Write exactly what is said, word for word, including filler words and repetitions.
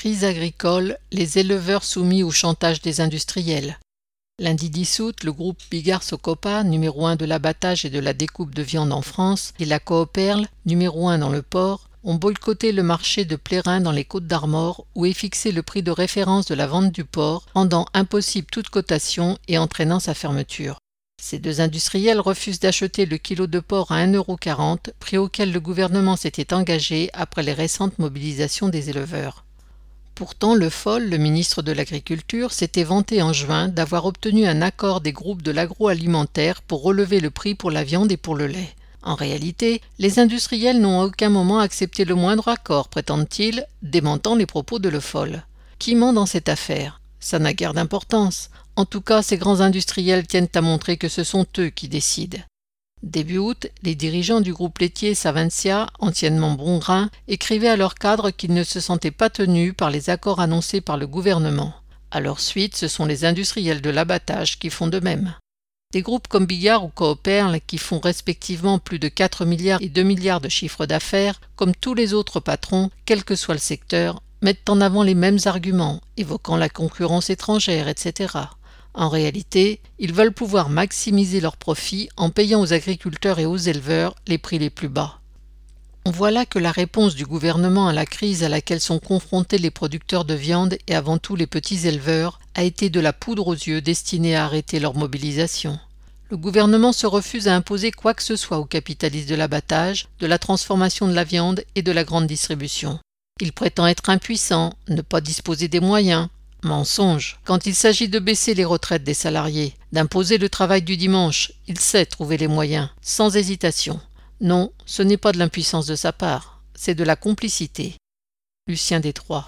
Crise agricole, les éleveurs soumis au chantage des industriels. Lundi dix août, le groupe Bigard-Socopa, numéro un de l'abattage et de la découpe de viande en France, et la Cooperl, numéro un dans le porc, ont boycotté le marché de Plérin dans les Côtes-d'Armor où est fixé le prix de référence de la vente du porc, rendant impossible toute cotation et entraînant sa fermeture. Ces deux industriels refusent d'acheter le kilo de porc à un euro quarante, prix auquel le gouvernement s'était engagé après les récentes mobilisations des éleveurs. Pourtant, Le Foll, le ministre de l'Agriculture, s'était vanté en juin d'avoir obtenu un accord des groupes de l'agroalimentaire pour relever le prix pour la viande et pour le lait. En réalité, les industriels n'ont à aucun moment accepté le moindre accord, prétendent-ils, démentant les propos de Le Foll. Qui ment dans cette affaire? Ça n'a guère d'importance. En tout cas, ces grands industriels tiennent à montrer que ce sont eux qui décident. Début août, les dirigeants du groupe laitier Savencia, anciennement Bongrain, écrivaient à leurs cadres qu'ils ne se sentaient pas tenus par les accords annoncés par le gouvernement. À leur suite, ce sont les industriels de l'abattage qui font de même. Des groupes comme Bigard ou Cooperl, qui font respectivement plus de quatre milliards et deux milliards de chiffre d'affaires, comme tous les autres patrons, quel que soit le secteur, mettent en avant les mêmes arguments, évoquant la concurrence étrangère, et cetera. En réalité, ils veulent pouvoir maximiser leurs profits en payant aux agriculteurs et aux éleveurs les prix les plus bas. Voilà que la réponse du gouvernement à la crise à laquelle sont confrontés les producteurs de viande et avant tout les petits éleveurs a été de la poudre aux yeux destinée à arrêter leur mobilisation. Le gouvernement se refuse à imposer quoi que ce soit aux capitalistes de l'abattage, de la transformation de la viande et de la grande distribution. Il prétend être impuissant, ne pas disposer des moyens. Mensonge. Quand il s'agit de baisser les retraites des salariés, d'imposer le travail du dimanche, il sait trouver les moyens, sans hésitation. Non, ce n'est pas de l'impuissance de sa part, c'est de la complicité. Lucien Détroit.